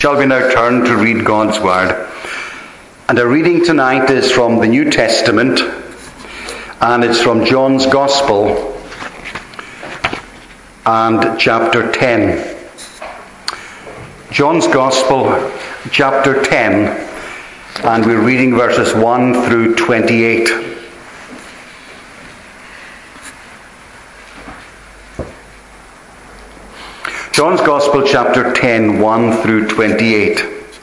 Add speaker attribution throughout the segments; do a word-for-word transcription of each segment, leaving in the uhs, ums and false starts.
Speaker 1: Shall we now turn to read God's Word? And our reading tonight is from the New Testament, and it's from John's Gospel and chapter ten. John's Gospel, chapter ten, and we're reading verses one through twenty-eight. John's Gospel, chapter ten, one through twenty-eight.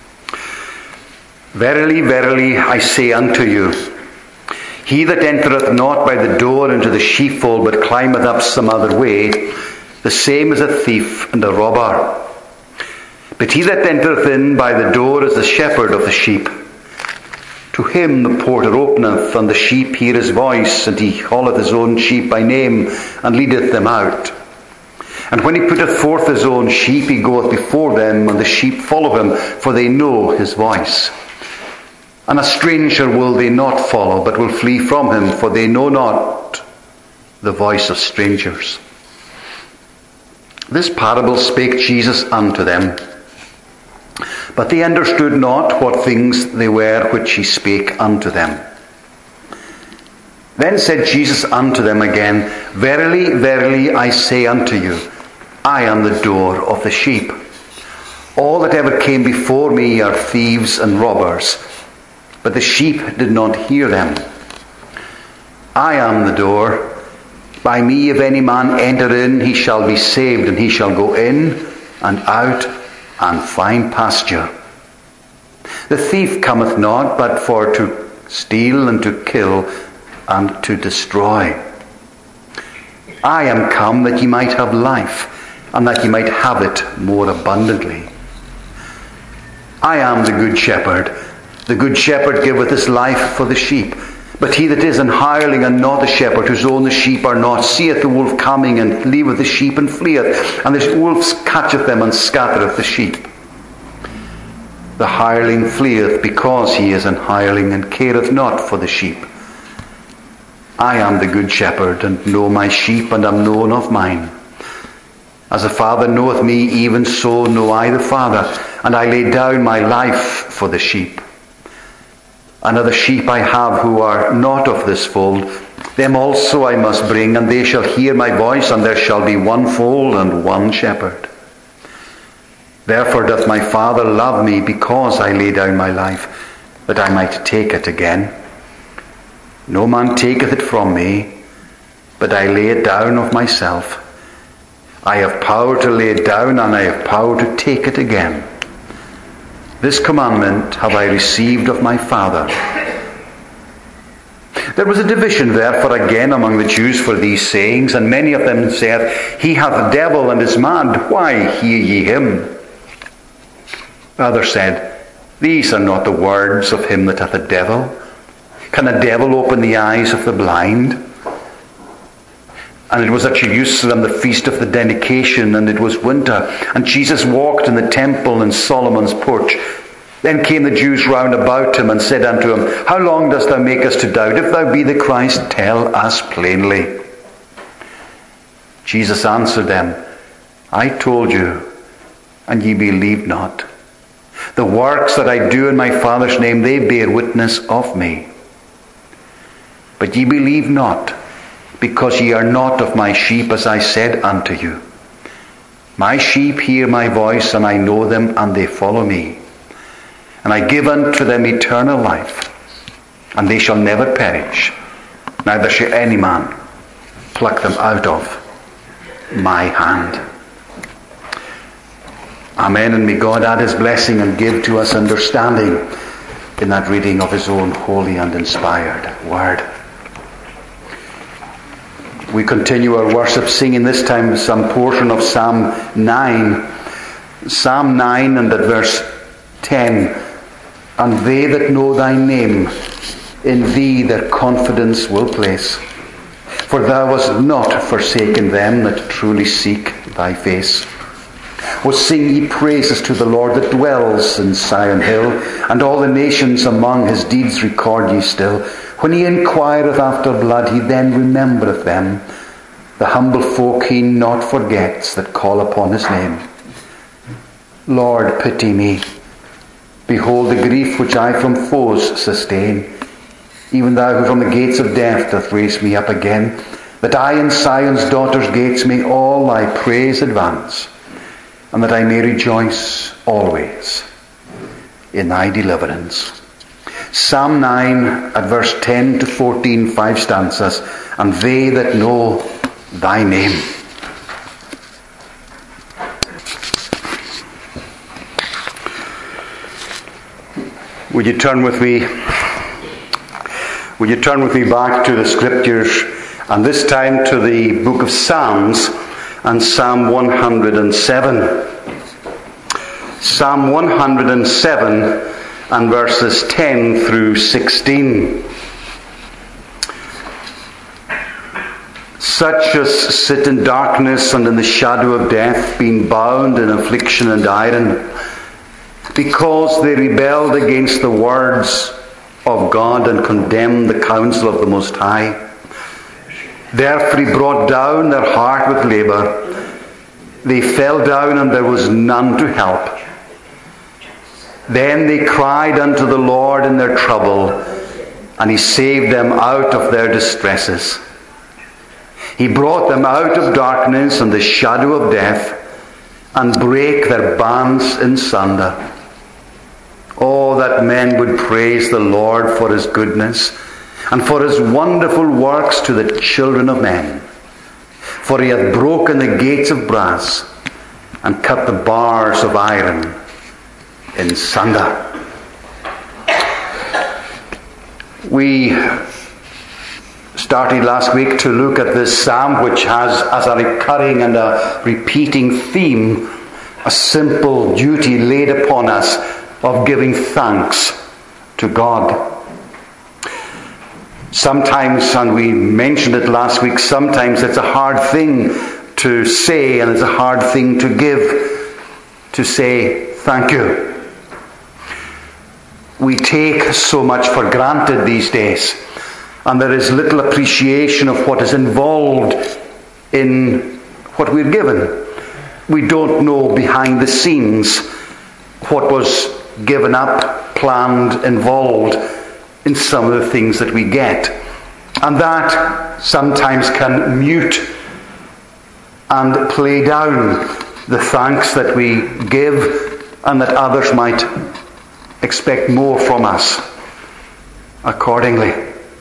Speaker 1: Verily, verily, I say unto you, he that entereth not by the door into the sheepfold, but climbeth up some other way, the same is a thief and a robber. But he that entereth in by the door is the shepherd of the sheep. To him the porter openeth, and the sheep hear his voice, and he calleth his own sheep by name, and leadeth them out. And when he putteth forth his own sheep, he goeth before them, and the sheep follow him, for they know his voice. And a stranger will they not follow, but will flee from him, for they know not the voice of strangers. This parable spake Jesus unto them, but they understood not what things they were which he spake unto them. Then said Jesus unto them again, Verily, verily, I say unto you, I am the door of the sheep. All that ever came before me are thieves and robbers, but the sheep did not hear them. I am the door. By me if any man enter in, he shall be saved, and he shall go in and out and find pasture. The thief cometh not, but for to steal and to kill and to destroy. I am come that ye might have life, and that ye might have it more abundantly. I am the good shepherd. The good shepherd giveth his life for the sheep. But he that is an hireling and not a shepherd, whose own the sheep are not, seeth the wolf coming, and leaveth the sheep, and fleeth. And the wolf catcheth them, and scattereth the sheep. The hireling fleeth, because he is an hireling, and careth not for the sheep. I am the good shepherd, and know my sheep, and am known of mine. As the Father knoweth me, even so know I the Father, and I lay down my life for the sheep. And other sheep I have who are not of this fold, them also I must bring, and they shall hear my voice, and there shall be one fold and one shepherd. Therefore doth my Father love me, because I lay down my life, that I might take it again. No man taketh it from me, but I lay it down of myself. I have power to lay it down, and I have power to take it again. This commandment have I received of my Father. There was a division therefore again among the Jews for these sayings, and many of them said, He hath a devil and is mad, why hear ye him? Others said, These are not the words of him that hath a devil. Can a devil open the eyes of the blind? And it was at Jerusalem the feast of the dedication, and it was winter. And Jesus walked in the temple in Solomon's porch. Then came the Jews round about him, and said unto him, How long dost thou make us to doubt? If thou be the Christ, tell us plainly. Jesus answered them, I told you, and ye believe not. The works that I do in my Father's name, they bear witness of me. But ye believe not, because ye are not of my sheep, as I said unto you. My sheep hear my voice, and I know them, and they follow me. And I give unto them eternal life, and they shall never perish, neither shall any man pluck them out of my hand. Amen, and may God add his blessing and give to us understanding in that reading of his own holy and inspired word. We continue our worship singing this time some portion of Psalm nine. Psalm nine and at verse ten. And they that know thy name, in thee their confidence will place. For thou hast not forsaken them that truly seek thy face. O sing ye praises to the Lord that dwells in Sion hill, and all the nations among his deeds record ye still. When he inquireth after blood, he then remembereth them. The humble folk he not forgets that call upon his name. Lord, pity me. Behold the grief which I from foes sustain. Even thou who from the gates of death doth raise me up again, that I in Zion's daughters' gates may all thy praise advance, and that I may rejoice always in thy deliverance. Psalm nine at verse ten to fourteen, five stanzas. And they that know thy name. Would you turn with me? Would you turn with me back to the scriptures, and this time to the book of Psalms and Psalm one hundred seven. Psalm one hundred seven and verses ten through sixteen. Such as sit in darkness and in the shadow of death, being bound in affliction and iron, because they rebelled against the words of God and condemned the counsel of the Most High. Therefore he brought down their heart with labour. They fell down, and there was none to help. Then they cried unto the Lord in their trouble, and he saved them out of their distresses. He brought them out of darkness and the shadow of death, and brake their bands in sunder. Oh, that men would praise the Lord for his goodness, and for his wonderful works to the children of men. For he hath broken the gates of brass, and cut the bars of iron in sunder. We started last week to look at this psalm, which has as a recurring and a repeating theme a simple duty laid upon us of giving thanks to God. Sometimes, and we mentioned it last week, sometimes it's a hard thing to say, and it's a hard thing to give, to say thank you. We take so much for granted these days, and there is little appreciation of what is involved in what we're given. We don't know behind the scenes what was given up, planned, involved in some of the things that we get. And that sometimes can mute and play down the thanks that we give, and that others might expect more from us accordingly.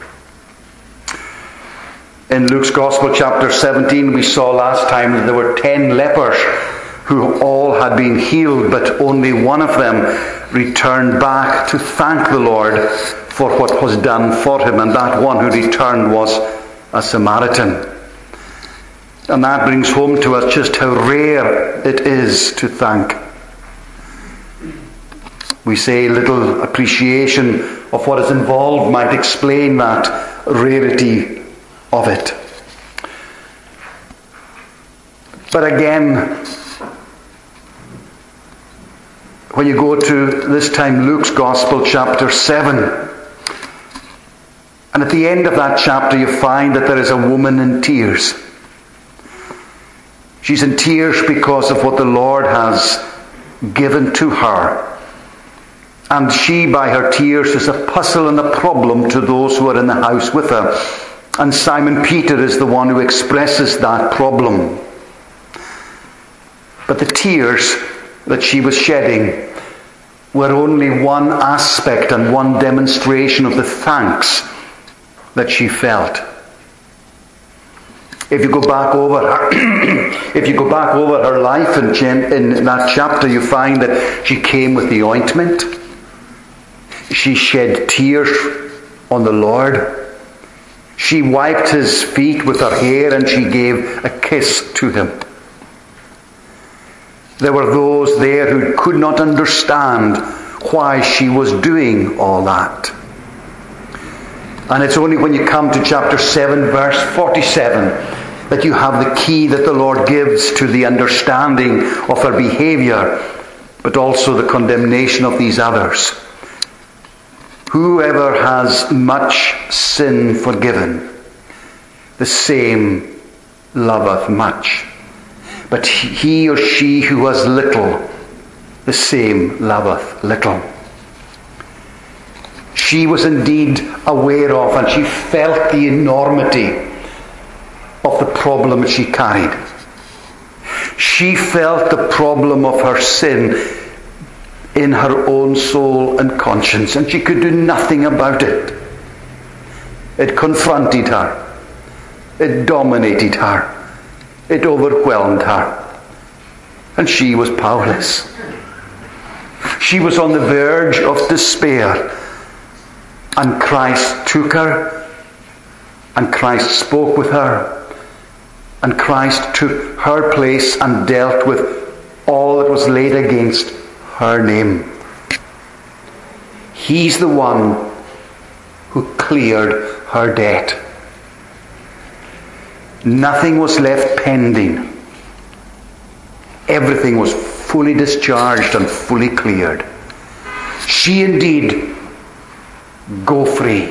Speaker 1: In Luke's Gospel, chapter seventeen, we saw last time that there were ten lepers who all had been healed, but only one of them returned back to thank the Lord for what was done for him, and that one who returned was a Samaritan. And that brings home to us just how rare it is to thank. We say little appreciation of what is involved might explain that rarity of it. But again, when you go to this time Luke's Gospel, chapter seven, and at the end of that chapter you find that there is a woman in tears. She's in tears because of what the Lord has given to her. And she, by her tears, is a puzzle and a problem to those who are in the house with her. And Simon Peter is the one who expresses that problem. But the tears that she was shedding were only one aspect and one demonstration of the thanks that she felt. If you go back over her, if you go back over her life in, in that chapter, you find that she came with the ointment. She shed tears on the Lord. She wiped his feet with her hair, and she gave a kiss to him. There were those there who could not understand why she was doing all that. And it's only when you come to chapter seven, verse forty-seven, that you have the key that the Lord gives to the understanding of her behavior, but also the condemnation of these others. Whoever has much sin forgiven, the same loveth much. But he or she who has little the same loveth little. She was indeed aware of, and she felt the enormity of the problem she carried. She felt the problem of her sin in her own soul and conscience, and she could do nothing about it. It confronted her. It dominated her. It overwhelmed her. And she was powerless. She was on the verge of despair. And Christ took her, and Christ spoke with her, and Christ took her place and dealt with all that was laid against her name. He's the one who cleared her debt. Nothing was left pending. Everything was fully discharged and fully cleared. She indeed go free.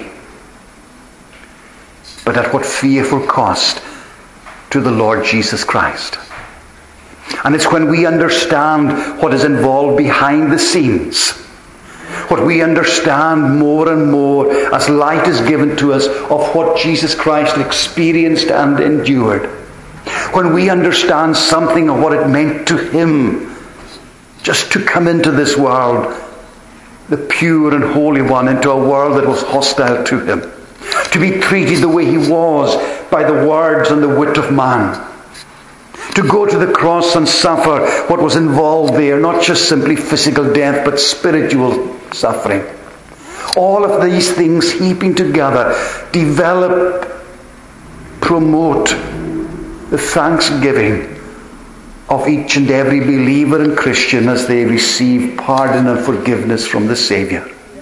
Speaker 1: But at what fearful cost to the Lord Jesus Christ. And it's when we understand what is involved behind the scenes, what we understand more and more as light is given to us of what Jesus Christ experienced and endured, when we understand something of what it meant to him just to come into this world, the pure and holy one, into a world that was hostile to him, to be treated the way he was by the words and the wit of man, to go to the cross and suffer what was involved there, not just simply physical death, but spiritual suffering. All of these things heaping together develop, promote the thanksgiving of each and every believer and Christian as they receive pardon and forgiveness from the Saviour.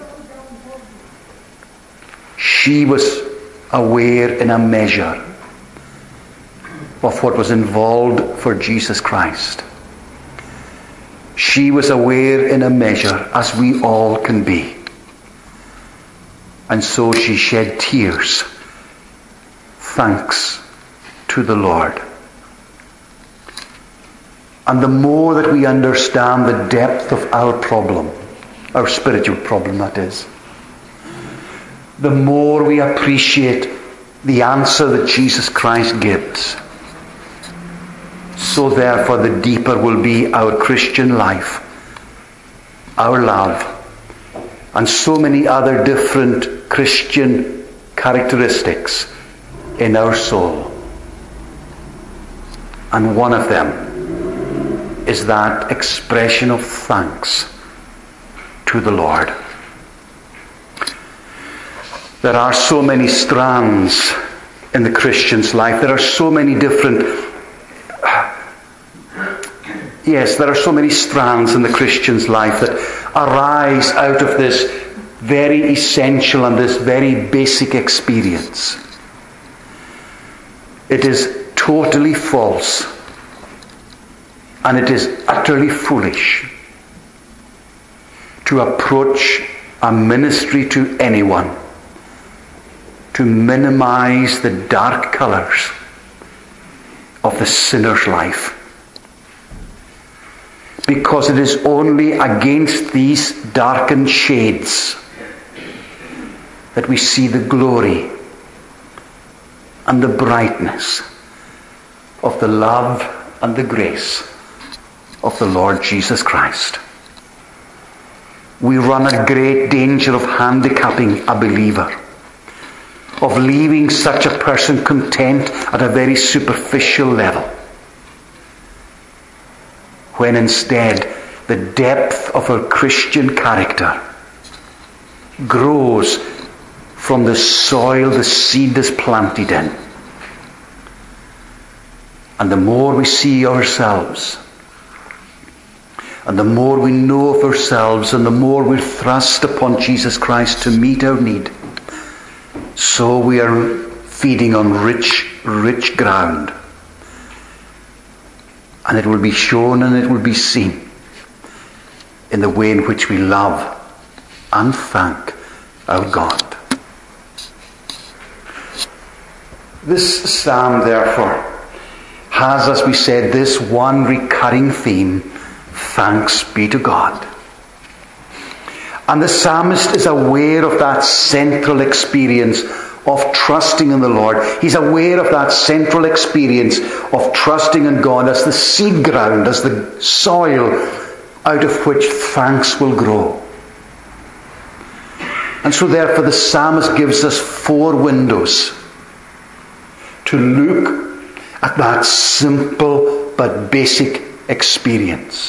Speaker 1: She was aware in a measure of what was involved for Jesus Christ. She was aware in a measure, as we all can be. And so she shed tears, thanks to the Lord. And the more that we understand the depth of our problem, our spiritual problem that is, the more we appreciate the answer that Jesus Christ gives. So therefore the deeper will be our Christian life, our love, and so many other different Christian characteristics in our soul. And one of them is that expression of thanks to the Lord. There are so many strands in the Christian's life. There are so many different... Yes, there are so many strands in the Christian's life that arise out of this very essential and this very basic experience. It is totally false. And it is utterly foolish to approach a ministry to anyone to minimize the dark colours of the sinner's life. Because it is only against these darkened shades that we see the glory and the brightness of the love and the grace of the Lord Jesus Christ. We run a great danger of handicapping a believer, of leaving such a person content at a very superficial level, when instead the depth of our Christian character grows from the soil the seed is planted in. And the more we see ourselves, and the more we know of ourselves, and the more we're thrust upon Jesus Christ to meet our need, so we are feeding on rich, rich ground. And it will be shown and it will be seen in the way in which we love and thank our God. This psalm, therefore, has, as we said, this one recurring theme: Thanks be to God. And the psalmist is aware of that central experience of trusting in the Lord. He's aware of that central experience of trusting in God as the seed ground, as the soil out of which thanks will grow. And so therefore the psalmist gives us four windows to look at that simple but basic experience.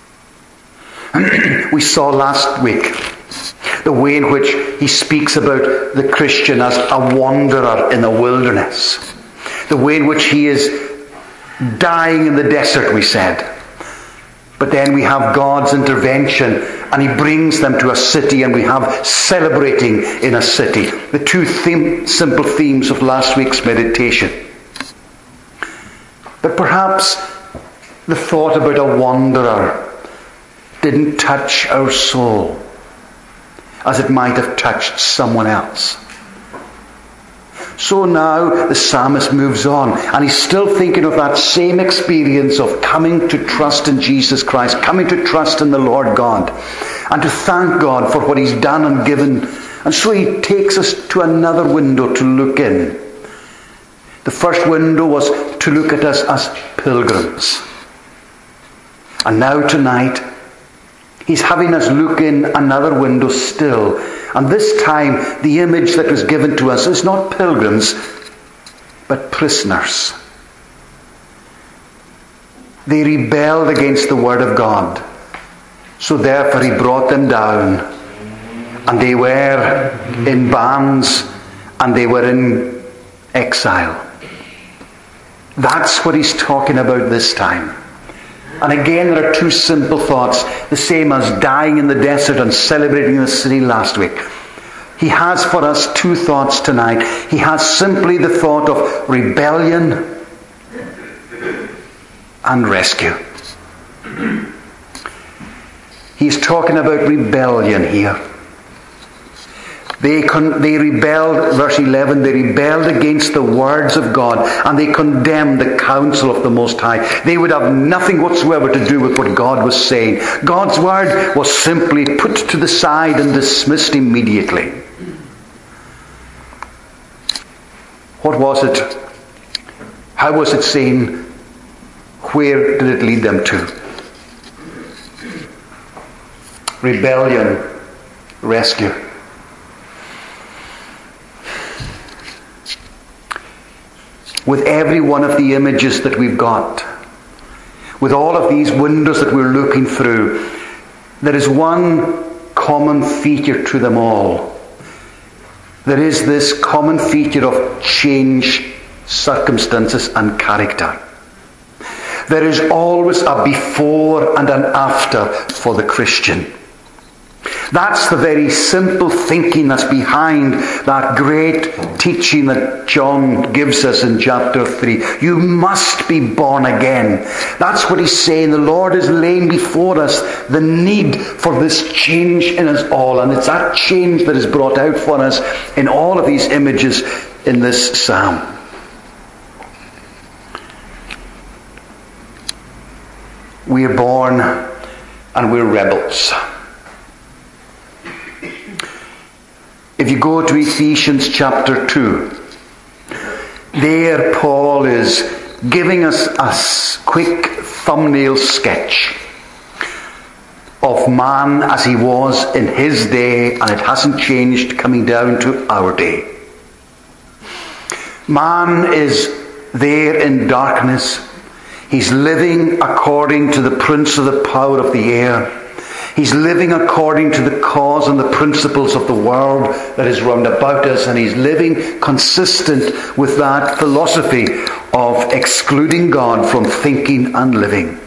Speaker 1: We saw last week the way in which he speaks about the Christian as a wanderer in the wilderness. The way in which he is dying in the desert, we said. But then we have God's intervention and he brings them to a city, and we have celebrating in a city. The two theme, simple themes of last week's meditation. But perhaps the thought about a wanderer didn't touch our soul as it might have touched someone else. So now the psalmist moves on, and he's still thinking of that same experience of coming to trust in Jesus Christ, coming to trust in the Lord God, and to thank God for what he's done and given. And so he takes us to another window to look in. The first window was to look at us as pilgrims. And now tonight, he's having us look in another window still. And this time, the image that was given to us is not pilgrims, but prisoners. They rebelled against the word of God. So therefore he brought them down. And they were in bands, and they were in exile. That's what he's talking about this time. And again, there are two simple thoughts, the same as dying in the desert and celebrating the city last week. He has for us two thoughts tonight. He has simply the thought of rebellion and rescue. He's talking about rebellion here. They, con- they rebelled, verse eleven, they rebelled against the words of God, and they condemned the counsel of the Most High. They would have nothing whatsoever to do with what God was saying. God's word was simply put to the side and dismissed immediately. What was it? How was it seen? Where did it lead them to? Rebellion, rescue. With every one of the images that we've got, with all of these windows that we're looking through, there is one common feature to them all. There is this common feature of changed circumstances and character. There is always a before and an after for the Christian. That's the very simple thinking that's behind that great teaching that John gives us in chapter three. You must be born again. That's what he's saying. The Lord is laying before us the need for this change in us all. And it's that change that is brought out for us in all of these images in this psalm. We are born and we're rebels. If you go to Ephesians chapter two, there Paul is giving us a quick thumbnail sketch of man as he was in his day, and it hasn't changed coming down to our day. Man is there in darkness. He's living according to the prince of the power of the air. He's living according to the cause and the principles of the world that is round about us, and he's living consistent with that philosophy of excluding God from thinking and living.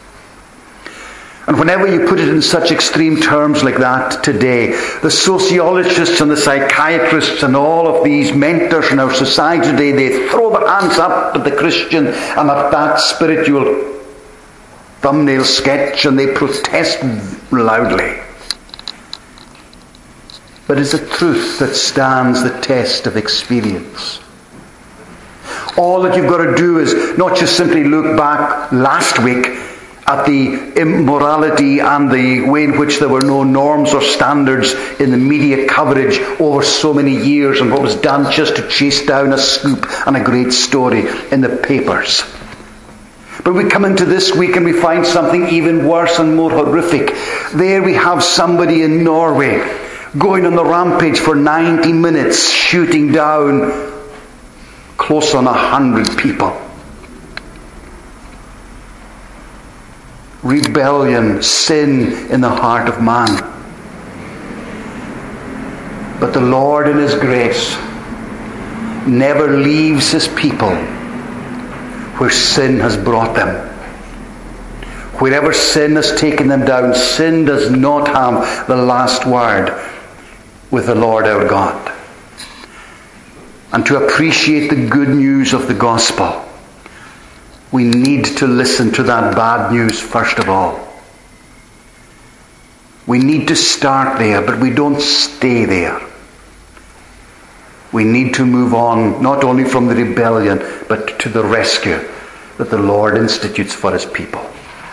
Speaker 1: And whenever you put it in such extreme terms like that today, the sociologists and the psychiatrists and all of these mentors in our society today, they throw their hands up at the Christian and at that spiritual thumbnail sketch, and they protest loudly. But it's a truth that stands the test of experience. All that you've got to do is not just simply look back last week at the immorality and the way in which there were no norms or standards in the media coverage over so many years, and what was done just to chase down a scoop and a great story in the papers. But we come into this week and we find something even worse and more horrific. There we have somebody in Norway going on the rampage for ninety minutes, shooting down close on a hundred people. Rebellion, sin in the heart of man. But the Lord in His grace never leaves His people where sin has brought them. Wherever sin has taken them down, sin does not have the last word with the Lord our God. And to appreciate the good news of the gospel, we need to listen to that bad news first of all. We need to start there, but we don't stay there. We need to move on, not only from the rebellion, but to the rescue that the Lord institutes for His people.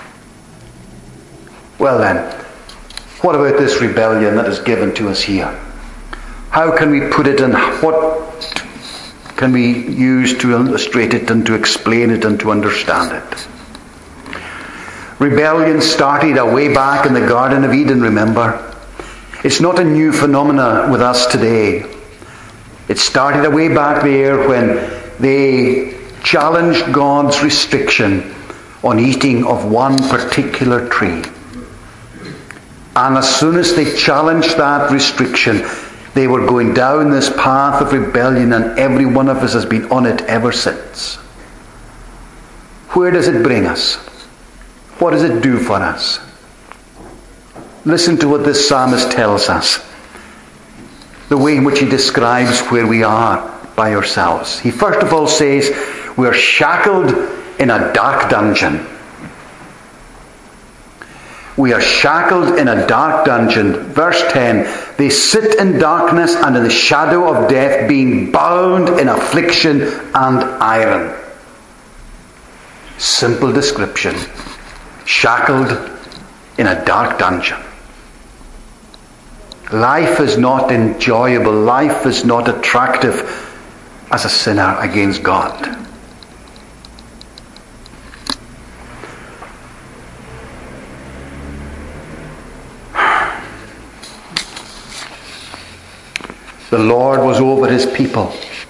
Speaker 1: Well then, what about this rebellion that is given to us here? How can we put it in, what can we use to illustrate it and to explain it and to understand it? Rebellion started a way back in the Garden of Eden, remember? It's not a new phenomena with us today. It started a way back there when they challenged God's restriction on eating of one particular tree. And as soon as they challenged that restriction, they were going down this path of rebellion, and every one of us has been on it ever since. Where does it bring us? What does it do for us? Listen to what this psalmist tells us. The way in which he describes where we are by ourselves. He first of all says, we are shackled in a dark dungeon. We are shackled in a dark dungeon. Verse ten, they sit in darkness and in the shadow of death, being bound in affliction and iron. Simple description. Shackled in a dark dungeon. Life is not enjoyable. Life is not attractive as a sinner against God. The Lord was over His people.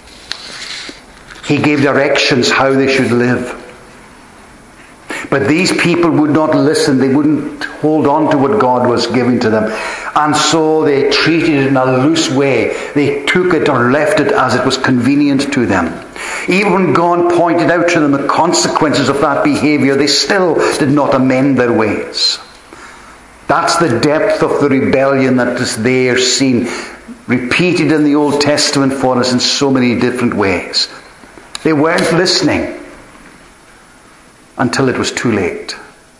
Speaker 1: He gave directions how they should live. But these people would not listen. They wouldn't hold on to what God was giving to them. And so they treated it in a loose way. They took it or left it as it was convenient to them. Even when God pointed out to them the consequences of that behavior, they still did not amend their ways. That's the depth of the rebellion that is there seen, repeated in the Old Testament for us in so many different ways. They weren't listening until it was too late.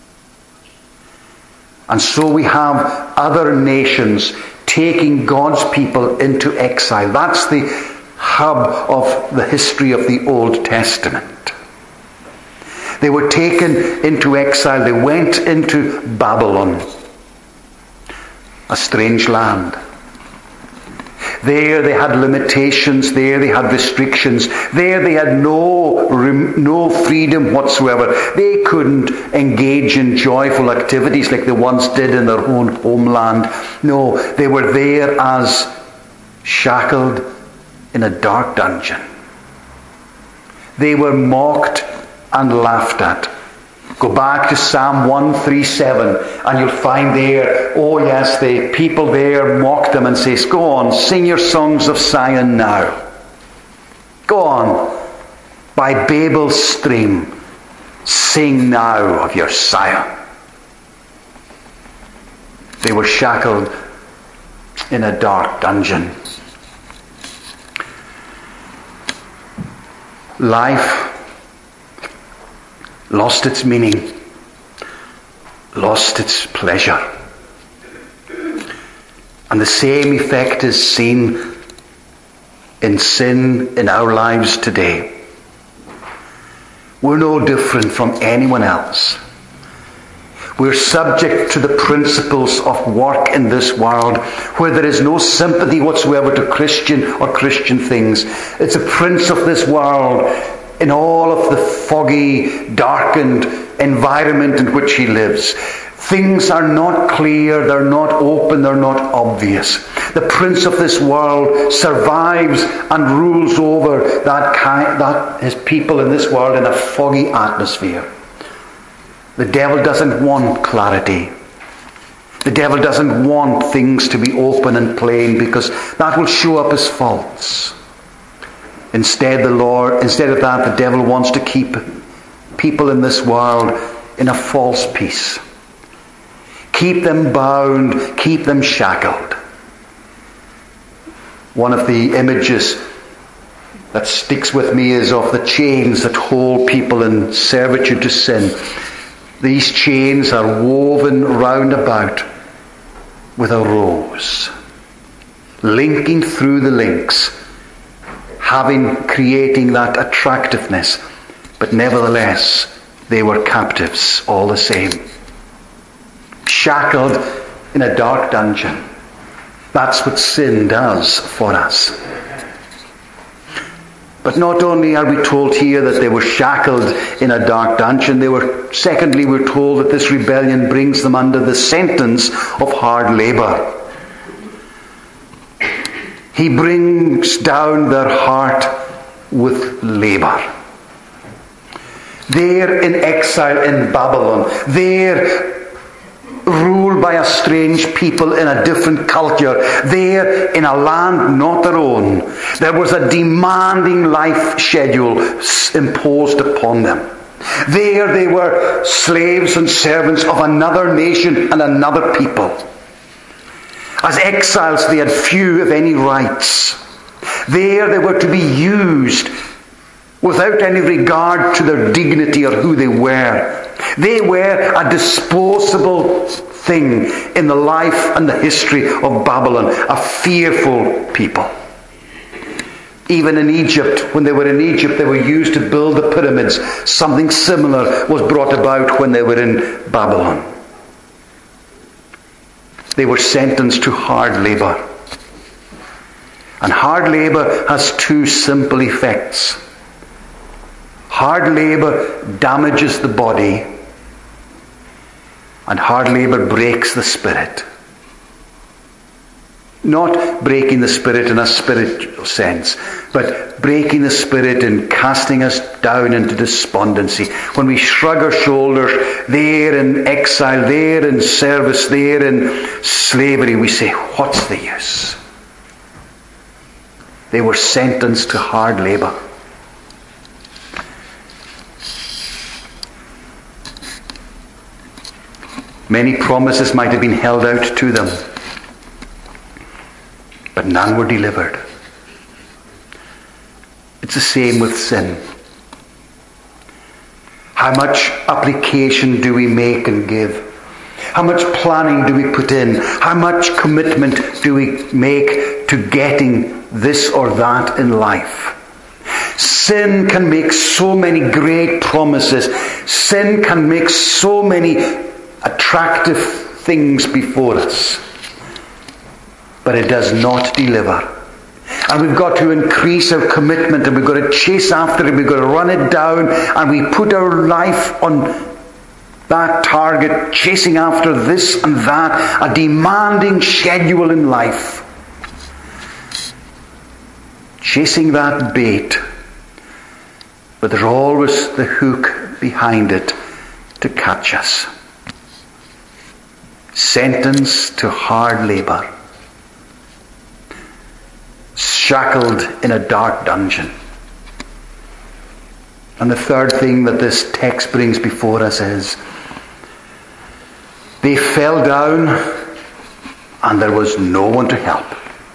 Speaker 1: And so we have other nations taking God's people into exile. That's the hub of the history of the Old Testament. They were taken into exile. They went into Babylon, a strange land. There they had limitations. There they had restrictions. There they had no, no freedom whatsoever. They couldn't engage in joyful activities like they once did in their own homeland. No, they were there as shackled in a dark dungeon. They were mocked and laughed at. Go back to Psalm one thirty-seven and you'll find there, oh yes, the people there mocked them and says, go on, sing your songs of Zion now. Go on, by Babel's stream, sing now of your Zion. They were shackled in a dark dungeon. Life lost its meaning, lost its pleasure. And the same effect is seen in sin in our lives today. We're no different from anyone else. We're subject to the principles of work in this world, where there is no sympathy whatsoever to Christian or Christian things. It's a prince of this world in all of the foggy, darkened environment in which he lives. Things are not clear, they're not open, they're not obvious. The prince of this world survives and rules over that kind, that his people in this world in a foggy atmosphere. The devil doesn't want clarity. The devil doesn't want things to be open and plain, because that will show up as faults. Instead, the Lord, instead of that, the devil wants to keep people in this world in a false peace. Keep them bound, keep them shackled. One of the images that sticks with me is of the chains that hold people in servitude to sin. These chains are woven round about with a rose, linking through the links, having, creating that attractiveness, but nevertheless, they were captives all the same. Shackled in a dark dungeon. That's what sin does for us. But not only are we told here that they were shackled in a dark dungeon, they were, secondly, we're told that this rebellion brings them under the sentence of hard labour. He brings down their heart with labour. There in exile in Babylon, there ruled by a strange people in a different culture, there in a land not their own, there was a demanding life schedule imposed upon them. There they were slaves and servants of another nation and another people. As exiles, they had few, if any, rights. There they were to be used without any regard to their dignity or who they were. They were a disposable thing in the life and the history of Babylon, a fearful people. Even in Egypt, when they were in Egypt, they were used to build the pyramids. Something similar was brought about when they were in Babylon. They were sentenced to hard labour. And hard labour has two simple effects. Hard labour damages the body, and hard labour breaks the spirit. Not breaking the spirit in a spiritual sense, but breaking the spirit in casting us down into despondency. When we shrug our shoulders, there in exile, there in service, there in slavery, we say, what's the use? They were sentenced to hard labour. Many promises might have been held out to them, but none were delivered. It's the same with sin. How much application do we make and give? How much planning do we put in? How much commitment do we make to getting this or that in life? Sin can make so many great promises. Sin can make so many attractive things before us. But it does not deliver. And we've got to increase our commitment, and we've got to chase after it, we've got to run it down, and we put our life on that target, chasing after this and that, a demanding schedule in life. Chasing that bait, but there's always the hook behind it to catch us. Sentenced to hard labour. Shackled in a dark dungeon. And the third thing that this text brings before us is, they fell down and there was no one to help.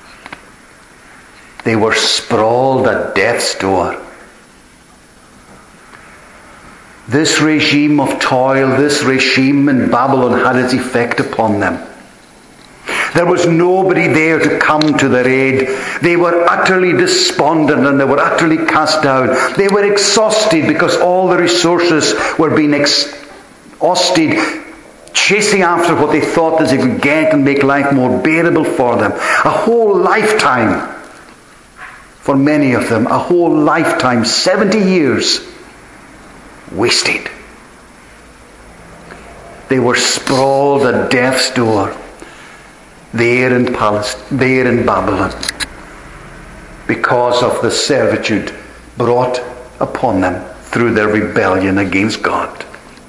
Speaker 1: They were sprawled at death's door. This regime of toil, this regime in Babylon had its effect upon them. There was nobody there to come to their aid. They were utterly despondent and they were utterly cast down. They were exhausted because all the resources were being exhausted chasing after what they thought that they could get and make life more bearable for them. A whole lifetime, for many of them, a whole lifetime, seventy years, wasted. They were sprawled at death's door, there in Palestine, there in Babylon, because of the servitude brought upon them through their rebellion against God.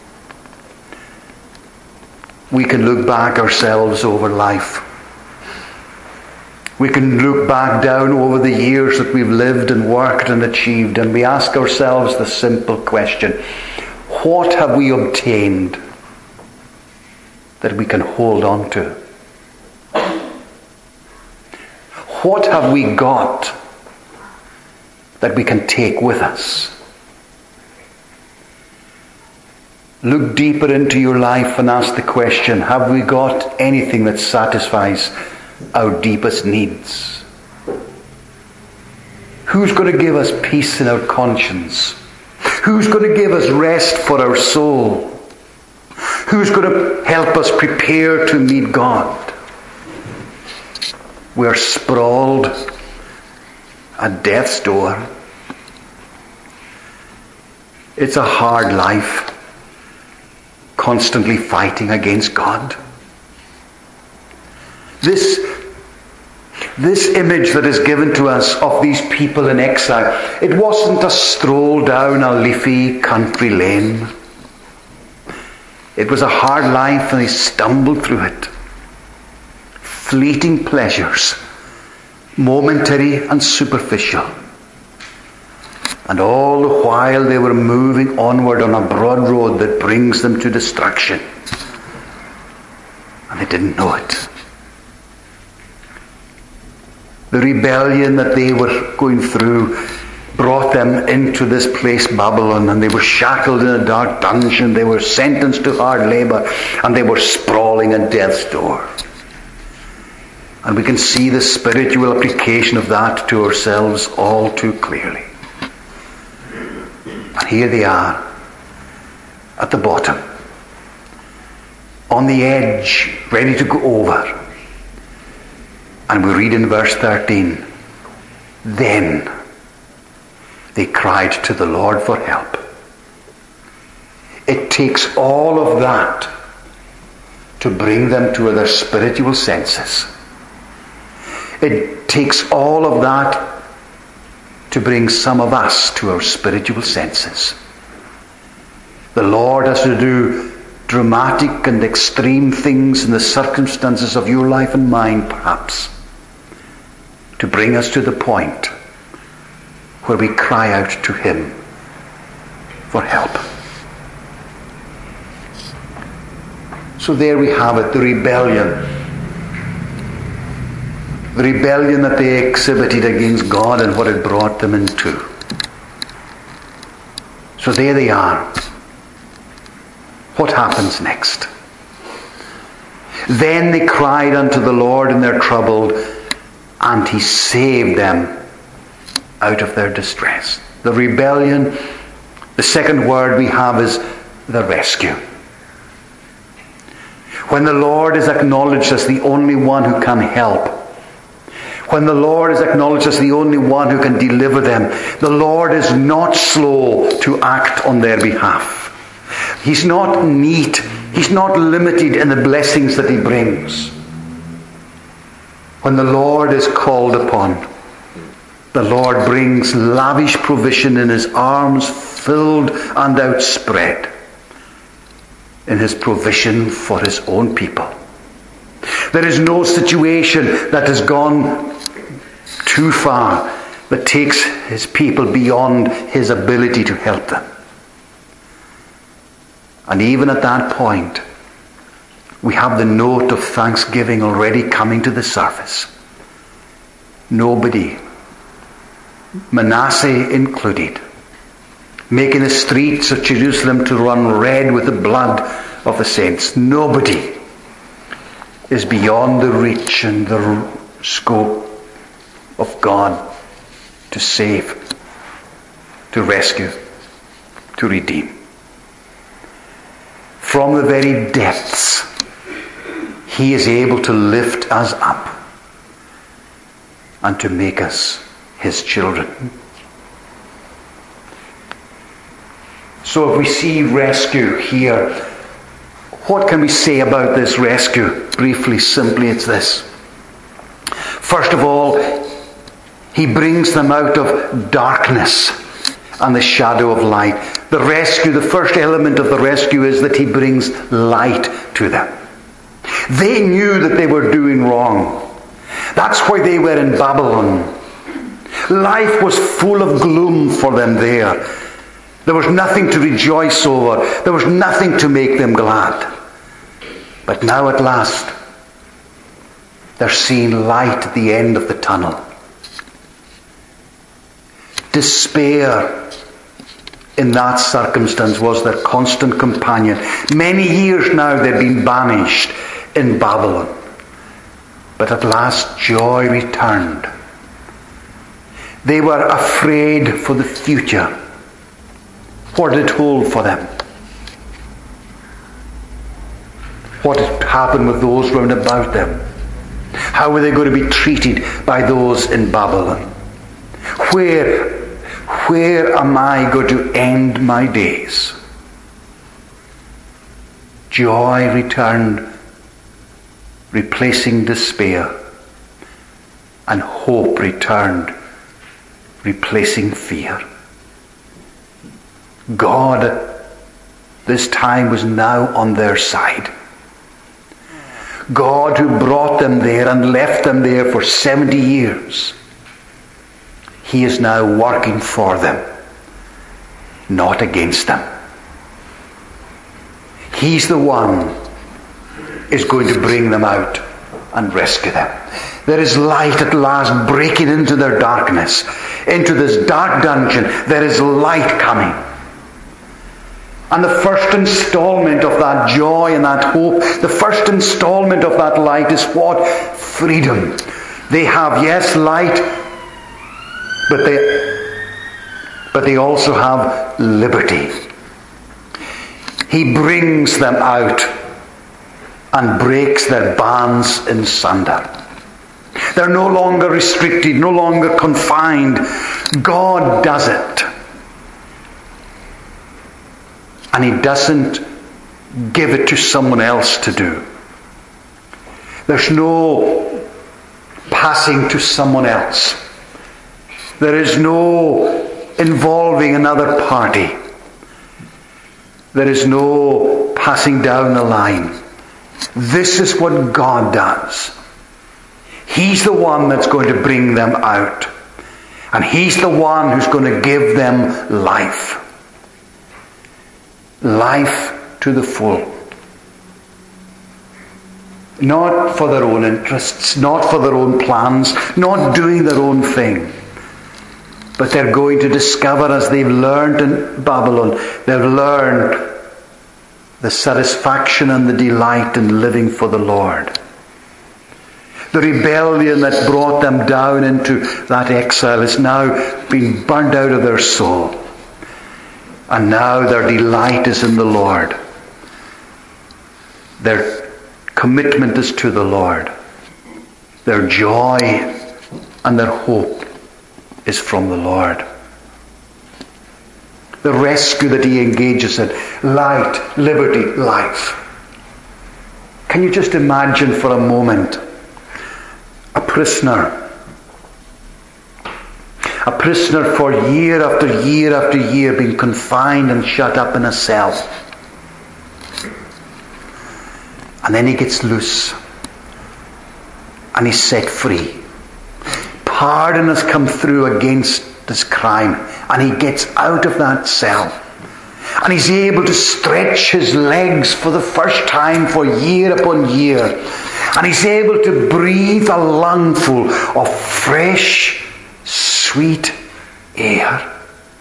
Speaker 1: We can look back ourselves over life. We can look back down over the years that we've lived and worked and achieved, and we ask ourselves the simple question, what have we obtained that we can hold on to? What have we got that we can take with us? Look deeper into your life and ask the question, have we got anything that satisfies our deepest needs? Who's going to give us peace in our conscience? Who's going to give us rest for our soul? Who's going to help us prepare to meet God? We're sprawled at death's door. It's a hard life, constantly fighting against God. This, this image that is given to us of these people in exile, it wasn't a stroll down a leafy country lane. It was a hard life and they stumbled through it. Fleeting pleasures, momentary and superficial. And all the while they were moving onward on a broad road that brings them to destruction. And they didn't know it. The rebellion that they were going through brought them into this place, Babylon, and they were shackled in a dark dungeon. They were sentenced to hard labour, and they were sprawling at death's door. And we can see the spiritual application of that to ourselves all too clearly. And here they are, at the bottom, on the edge, ready to go over. And we read in verse thirteen, then they cried to the Lord for help. It takes all of that to bring them to their spiritual senses. It takes all of that to bring some of us to our spiritual senses. The Lord has to do dramatic and extreme things in the circumstances of your life and mine, perhaps, to bring us to the point where we cry out to Him for help. So there we have it, the rebellion. The rebellion that they exhibited against God and what it brought them into. So there they are. What happens next? Then they cried unto the Lord in their trouble, and He saved them out of their distress. The rebellion, the second word we have is the rescue. When the Lord is acknowledged as the only one who can help, when the Lord is acknowledged as the only one who can deliver them, the Lord is not slow to act on their behalf. He's not neat. He's not limited in the blessings that He brings. When the Lord is called upon, the Lord brings lavish provision in His arms filled and outspread in His provision for His own people. There is no situation that has gone too far that takes His people beyond His ability to help them. And even at that point, we have the note of thanksgiving already coming to the surface. Nobody, Manasseh included, making the streets of Jerusalem to run red with the blood of the saints. Nobody is beyond the reach and the scope of God to save, to rescue, to redeem. from the very depths, he is able to lift us up and to make us his children. So if we see rescue here, what can we say about this rescue? Briefly, simply, it's this. First of all, he brings them out of darkness and the shadow of light. The rescue, the first element of the rescue is that he brings light to them. They knew that they were doing wrong. That's why they were in Babylon. Life was full of gloom for them there. There was nothing to rejoice over. There was nothing to make them glad. But now at last, they're seeing light at the end of the tunnel. Despair in that circumstance was their constant companion. Many years now they'd been banished in Babylon. But at last joy returned. They were afraid for the future. What did it hold for them? What had happened with those round about them? How were they going to be treated by those in Babylon? Where, where am I going to end my days? Joy returned, replacing despair, and hope returned, replacing fear. God, this time, was now on their side. God, who brought them there and left them there for seventy years, he is now working for them, not against them. He's the one who is going to bring them out and rescue them. There is light at last breaking into their darkness, into this dark dungeon. There is light coming. And the first installment of that joy and that hope, the first installment of that light is what? Freedom. They have, yes, light, but they, but they also have liberty. He brings them out and breaks their bands in sunder. They're no longer restricted, no longer confined. God does it. And he doesn't give it to someone else to do. There's no passing to someone else. There is no involving another party. There is no passing down the line. This is what God does. He's the one that's going to bring them out. And he's the one who's going to give them life. Life to the full. Not for their own interests, not for their own plans, not doing their own thing. But they're going to discover, as they've learned in Babylon, they've learned the satisfaction and the delight in living for the Lord. The rebellion that brought them down into that exile is now being burnt out of their soul. And now their delight is in the Lord. Their commitment is to the Lord. Their joy and their hope is from the Lord. The rescue that he engages in. Light, liberty, life. Can you just imagine for a moment a prisoner A prisoner for year after year after year being confined and shut up in a cell. And then he gets loose. And he's set free. Pardon has come through against his crime. And he gets out of that cell. And he's able to stretch his legs for the first time for year upon year. And he's able to breathe a lungful of fresh, sweet air.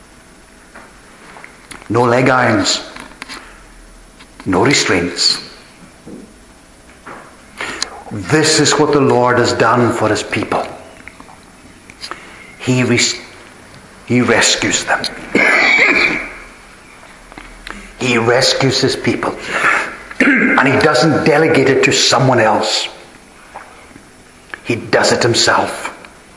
Speaker 1: No leg irons. No restraints. This is what the Lord has done for his people. He, res- he rescues them. He rescues his people. And he doesn't delegate it to someone else. He does it himself.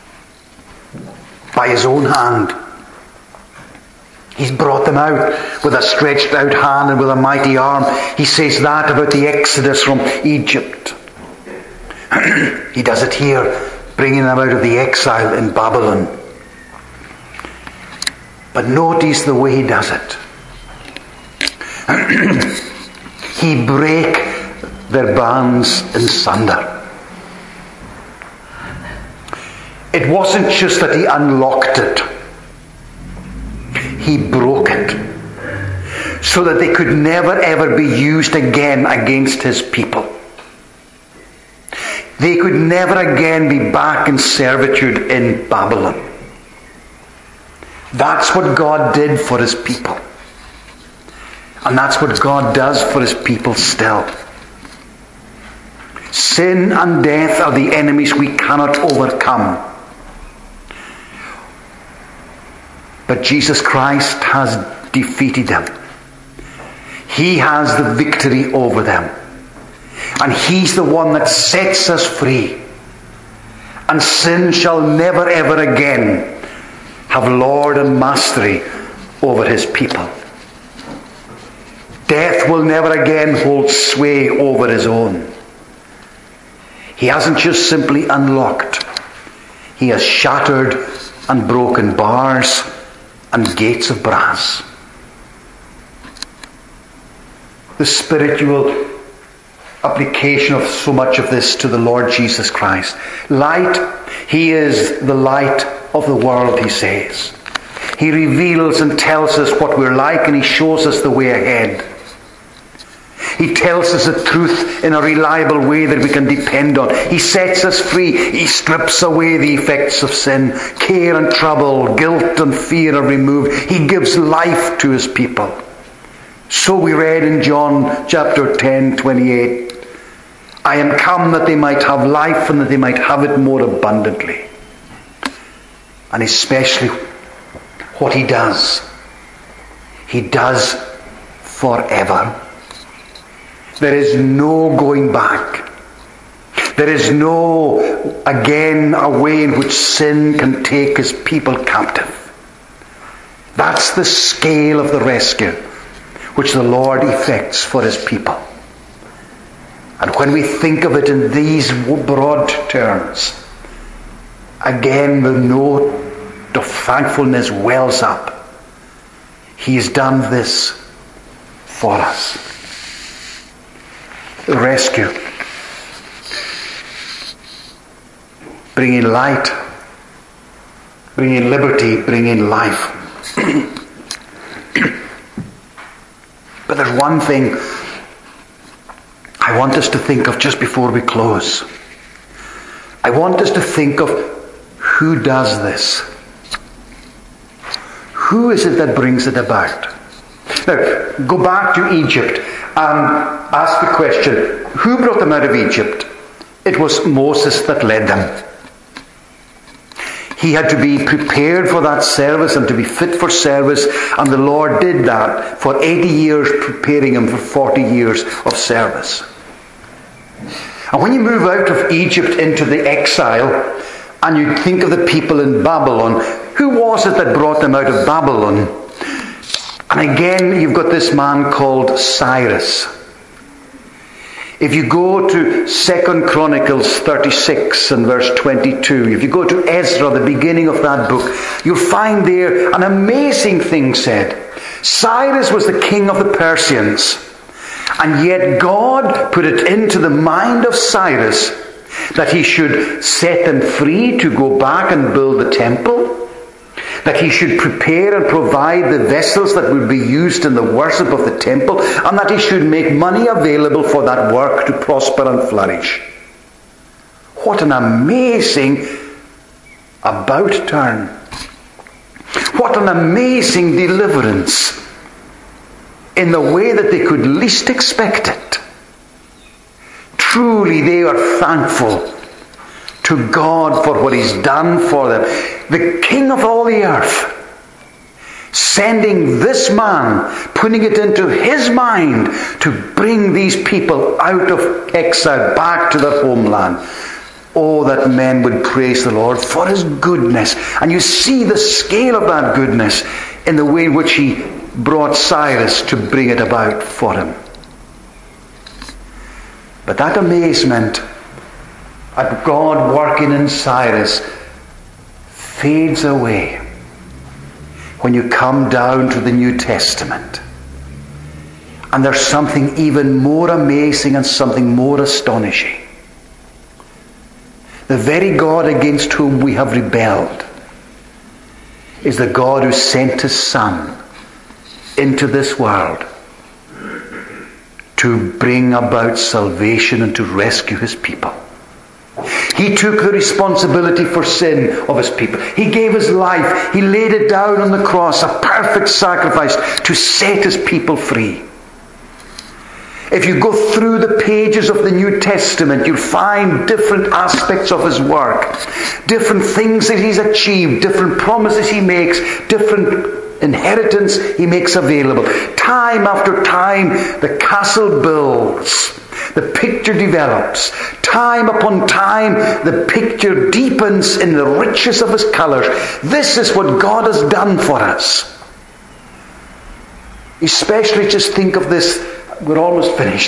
Speaker 1: By his own hand. He's brought them out with a stretched out hand and with a mighty arm. He says that about the exodus from Egypt. He does it here, bringing them out of the exile in Babylon. But notice the way he does it. He break their bands in sunder. It wasn't just that he unlocked it. He broke it. So that they could never ever be used again against his people. They could never again be back in servitude in Babylon. That's what God did for his people. And that's what God does for his people still. Sin and death are the enemies we cannot overcome. But Jesus Christ has defeated them. He has the victory over them. And he's the one that sets us free. And sin shall never ever again have lord and mastery over his people. Death will never again hold sway over his own. He hasn't just simply unlocked. He has shattered and broken bars and gates of brass. The spiritual application of so much of this to the Lord Jesus Christ. Light, he is the light of the world, he says. He reveals and tells us what we're like, and he shows us the way ahead. He tells us the truth in a reliable way that we can depend on. He sets us free. He strips away the effects of sin. Care and trouble, guilt and fear are removed. He gives life to his people. So we read in John chapter ten, twenty-eight, I am come that they might have life and that they might have it more abundantly. And especially what he does. He does forever. There is no going back. There is no, again, a way in which sin can take his people captive. That's the scale of the rescue which the Lord effects for his people. And when we think of it in these broad terms, again the note of thankfulness wells up. He has done this for us. The rescue. Bringing light, bringing liberty, bringing life. But there's one thing I want us to think of just before we close. I want us to think of who does this. Who is it that brings it about? Now, go back to Egypt and ask the question, who brought them out of Egypt? It was Moses that led them. He had to be prepared for that service and to be fit for service, and the Lord did that for eighty years, preparing him for forty years of service. And when you move out of Egypt into the exile, and you think of the people in Babylon, who was it that brought them out of Babylon? And again, you've got this man called Cyrus. If you go to Second Chronicles thirty-six and verse twenty-two, if you go to Ezra, the beginning of that book, you'll find there an amazing thing said. Cyrus was the king of the Persians, and yet God put it into the mind of Cyrus that he should set them free to go back and build the temple, that he should prepare and provide the vessels that would be used in the worship of the temple, and that he should make money available for that work to prosper and flourish. What an amazing about turn. What an amazing deliverance in the way that they could least expect it. Truly they are thankful to God for what he's done for them. The King of all the earth Sending this man, putting it into his mind to bring these people out of exile back to their homeland. Oh, that men would praise the Lord for his goodness. And you see the scale of that goodness in the way in which he brought Cyrus to bring it about for him. But that amazement at God working in Cyrus fades away when you come down to the New Testament. And there's something even more amazing and something more astonishing. The very God against whom we have rebelled is the God who sent his Son into this world to bring about salvation and to rescue his people. He took the responsibility for sin of his people. He gave his life. He laid it down on the cross, a perfect sacrifice to set his people free. If you go through the pages of the New Testament, you'll find different aspects of his work, different things that he's achieved, different promises he makes, different inheritance he makes available. Time after time, the castle builds. The picture develops. Time upon time, the picture deepens in the richness of his colours. This is what God has done for us. Especially just think of this. We're almost finished.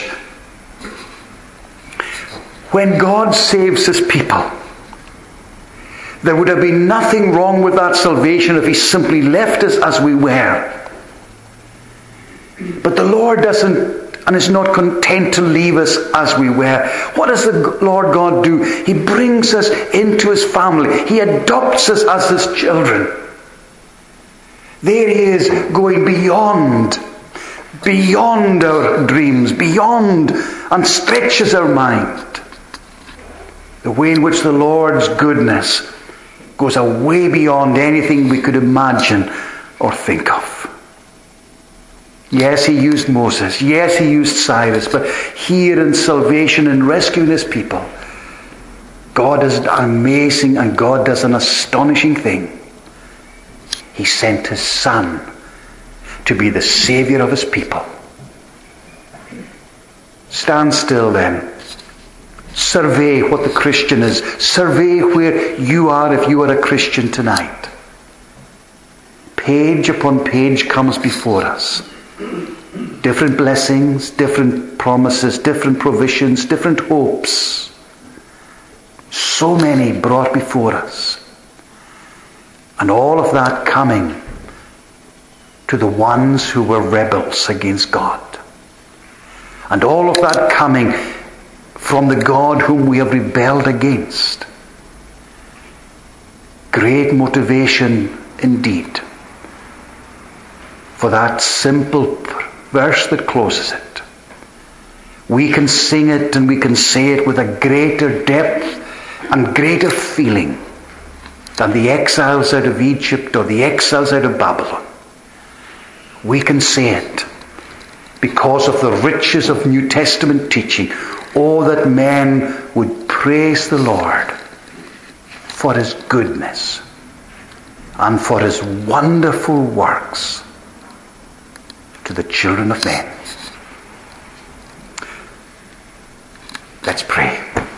Speaker 1: When God saves his people, there would have been nothing wrong with that salvation if he simply left us as we were. But the Lord doesn't and is not content to leave us as we were. What does the Lord God do? He brings us into his family. He adopts us as his children. There he is, going beyond, beyond our dreams, beyond, and stretches our mind. The way in which the Lord's goodness goes away beyond anything we could imagine or think of. Yes, he used Moses. Yes, he used Cyrus. But here in salvation and rescuing his people, God does an amazing and God does an astonishing thing. He sent his Son to be the Saviour of his people. Stand still then. Survey what the Christian is. Survey where you are if you are a Christian tonight. Page upon page comes before us. Different blessings, different promises, different provisions, different hopes. So many brought before us. And all of that coming to the ones who were rebels against God. And all of that coming from the God whom we have rebelled against. Great motivation indeed for that simple verse that closes it. We can sing it and we can say it with a greater depth and greater feeling than the exiles out of Egypt or the exiles out of Babylon. We can say it because of the riches of New Testament teaching. Oh, that men would praise the Lord for his goodness and for his wonderful works to the children of men. Let's pray.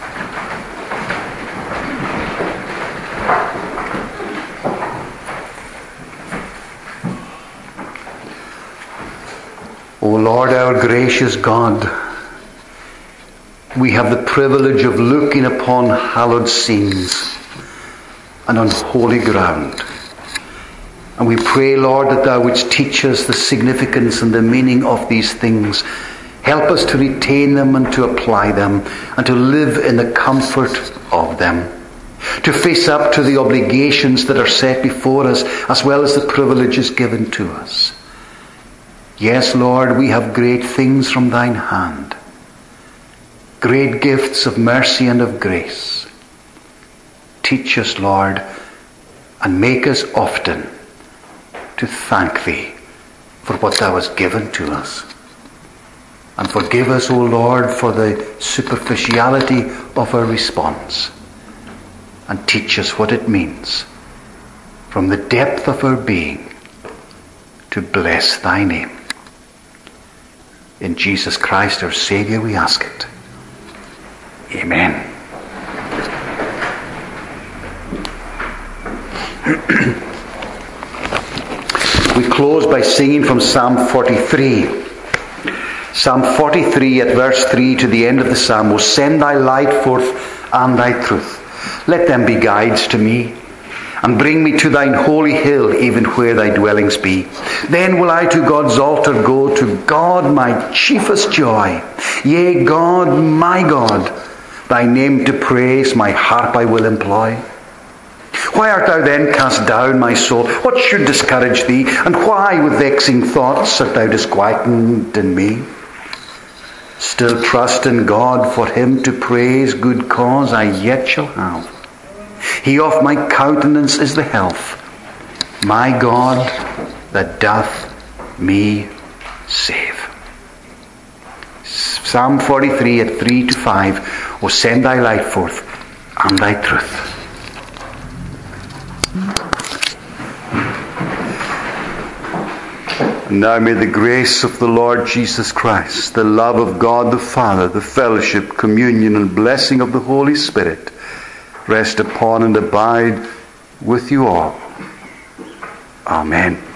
Speaker 1: O Lord, our gracious God, we have the privilege of looking upon hallowed scenes and on holy ground. And we pray, Lord, that thou wouldst teach us the significance and the meaning of these things. Help us to retain them and to apply them and to live in the comfort of them. To face up to the obligations that are set before us as well as the privileges given to us. Yes, Lord, we have great things from thine hand. Great gifts of mercy and of grace. Teach us, Lord, and make us often to thank thee for what thou hast given to us. And forgive us, O Lord, for the superficiality of our response. And teach us what it means from the depth of our being to bless thy name. In Jesus Christ our Saviour we ask it. Amen. We close by singing from Psalm forty-three. Psalm forty-three at verse three to the end of the psalm. O send thy light forth and thy truth. Let them be guides to me, and bring me to thine holy hill, even where thy dwellings be. Then will I to God's altar go, to God my chiefest joy. Yea, God, my God, thy name to praise, my harp I will employ. Why art thou then cast down, my soul? What should discourage thee? And why with vexing thoughts art thou disquieted in me? Still trust in God, for him to praise, good cause I yet shall have. He of my countenance is the health, my God that doth me save. Psalm forty-three at three to five. O send thy light forth and thy truth. And now may the grace of the Lord Jesus Christ, the love of God the Father, the fellowship, communion, and blessing of the Holy Spirit rest upon and abide with you all. Amen.